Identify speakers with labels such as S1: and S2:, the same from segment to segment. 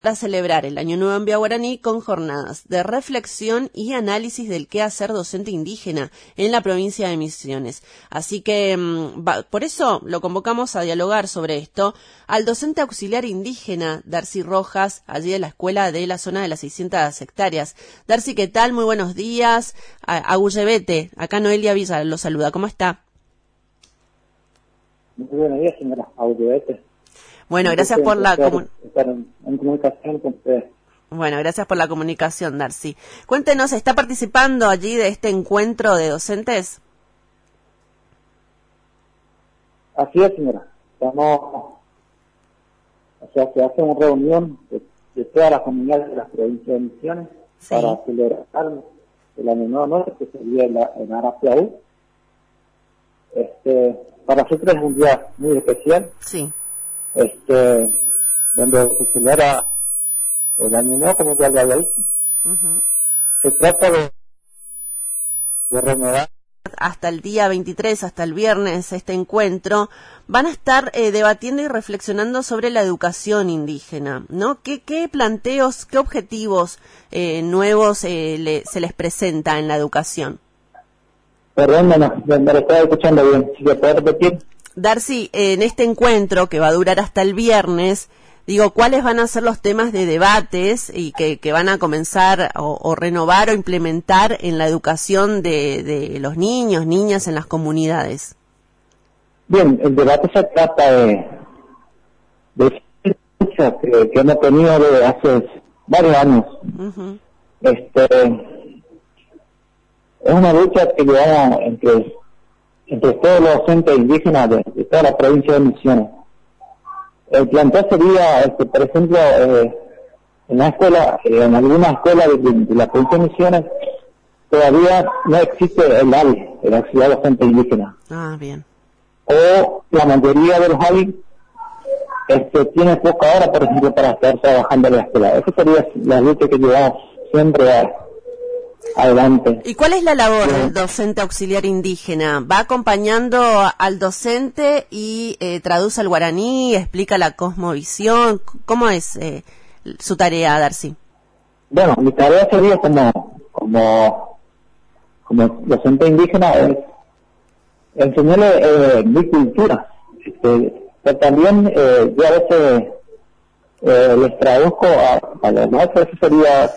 S1: para celebrar el Año Nuevo en Villa Guaraní con jornadas de reflexión y análisis del quehacer docente indígena en la provincia de Misiones. Así que por eso lo convocamos a dialogar sobre esto al docente auxiliar indígena Darcy Rojas, allí de la escuela de la zona de las 600 hectáreas. Darcy, ¿qué tal? Muy buenos días. Agullevete, acá Noelia Villa lo saluda. ¿Cómo está?
S2: Muy buenos días, señora Agullevete.
S1: Bueno, gracias por la
S2: comunicación con ustedes.
S1: Bueno, gracias por la comunicación, Darcy. Cuéntenos, ¿está participando allí de este encuentro de docentes?
S2: Así es, señora. Se hace una reunión de todas las comunidades de las provincias de Misiones, sí, para celebrar el Año Nuevo Norte, que sería en Arapiaú. Para nosotros es un día muy especial.
S1: Sí.
S2: Donde se celebra el Año Nuevo, como ya lo había dicho. Se trata de renovar.
S1: Hasta el día 23, hasta el viernes, este encuentro, van a estar debatiendo y reflexionando sobre la educación indígena, ¿no? ¿Qué planteos, qué objetivos nuevos se les presenta en la educación?
S2: Perdón, me lo estaba escuchando bien. ¿Sí se puede repetir?
S1: Darcy, en este encuentro que va a durar hasta el viernes, digo, ¿cuáles van a ser los temas de debates y que van a comenzar o renovar o implementar en la educación de los niños, niñas en las comunidades?
S2: Bien, el debate se trata de lucha que hemos tenido desde hace varios años. Es una lucha que llevamos entre todos los docentes indígenas de toda la provincia de Misiones. El planteo sería, por ejemplo, en la escuela, en alguna escuela de la provincia de Misiones, todavía no existe el ALI, el auxiliar docente indígena.
S1: Ah, bien.
S2: O la mayoría de los ALI tiene poca hora, por ejemplo, para estar trabajando en la escuela. Esa sería la lucha que llevamos siempre adelante.
S1: ¿Y cuál es la labor del docente auxiliar indígena? ¿Va acompañando al docente y traduce al guaraní, explica la cosmovisión? ¿Cómo es su tarea, Darcy?
S2: Bueno, mi tarea sería como docente indígena es enseñarle mi cultura. Pero también yo a veces les traduzco a los maestros. Eso sería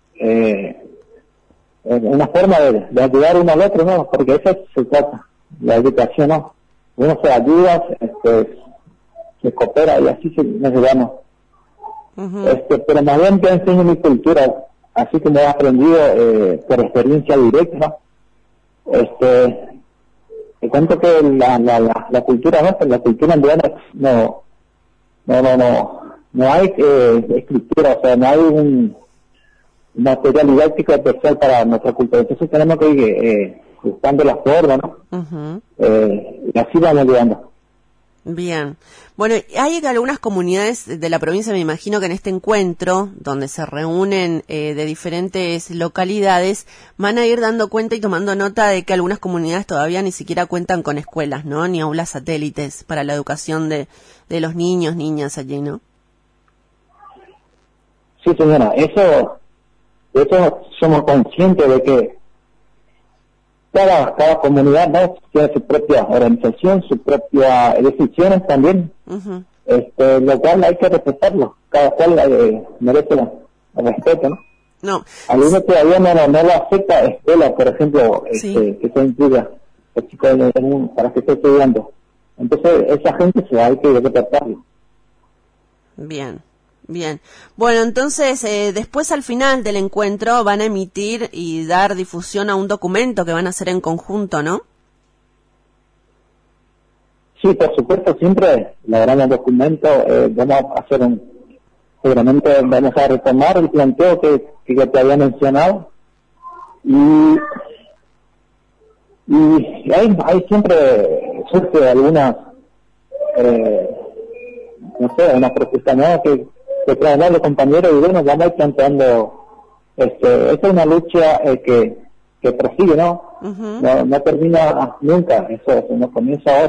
S2: una forma de ayudar uno al otro, ¿no? Porque eso se trata, la educación, ¿no? Uno se ayuda, se coopera y así nos ayudamos. Pero más bien yo enseño mi cultura, así como he aprendido por experiencia directa, ¿no? Te cuento que la cultura nuestra, la cultura andina, no hay escritura, o sea, no hay un material didáctico especial para nuestra cultura. Entonces tenemos que ir buscando la forma, ¿no? Y así vamos llegando.
S1: Bien. Bueno, hay algunas comunidades de la provincia, me imagino que en este encuentro, donde se reúnen de diferentes localidades, van a ir dando cuenta y tomando nota de que algunas comunidades todavía ni siquiera cuentan con escuelas, ¿no? Ni aulas satélites para la educación de los niños, niñas allí, ¿no?
S2: Sí, señora, eso somos conscientes de que cada comunidad, ¿no?, tiene su propia organización, sus propias decisiones también, lo cual hay que respetarlo. Cada cual merece el respeto, ¿no?
S1: No.
S2: Algunos todavía no lo acepta escuela, por ejemplo, sí, que se incluya el chico para que esté estudiando. Entonces, esa gente hay que respetarlo.
S1: Bien. Bien, bueno, entonces después al final del encuentro van a emitir y dar difusión a un documento que van a hacer en conjunto, ¿no?
S2: Sí, por supuesto, siempre elaboramos el documento, vamos a hacer seguramente vamos a retomar el planteo que te había mencionado y hay siempre surge algunas no sé, una propuesta nueva que trae los compañeros y bueno, vamos a ir planteando esta es una lucha que prosigue, ¿no? No termina nunca, eso no comienza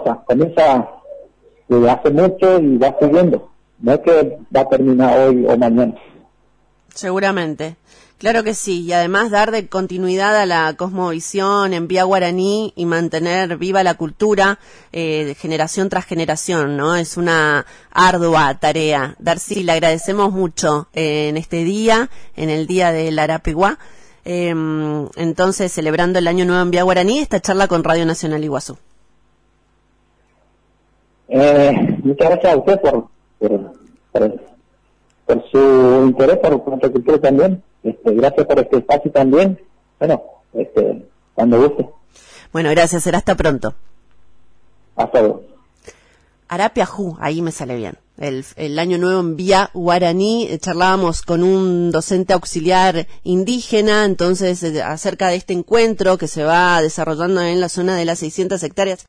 S2: desde hace mucho y va siguiendo, no es que va a terminar hoy o mañana.
S1: Seguramente. Claro que sí, y además dar de continuidad a la cosmovisión en vía guaraní y mantener viva la cultura de generación tras generación, ¿no? Es una ardua tarea. Darcy, le agradecemos mucho en este día, en el Día del Arapeguá, entonces celebrando el Año Nuevo en vía guaraní, esta charla con Radio Nacional Iguazú.
S2: Muchas gracias a usted por su interés por nuestra cultura también. Gracias por este espacio también. Bueno, cuando guste.
S1: Bueno, gracias. Será hasta pronto.
S2: Hasta luego.
S1: Arapiajú, ahí me sale bien. El Año Nuevo en vía guaraní. Charlábamos con un docente auxiliar indígena, entonces acerca de este encuentro que se va desarrollando en la zona de las 600 hectáreas.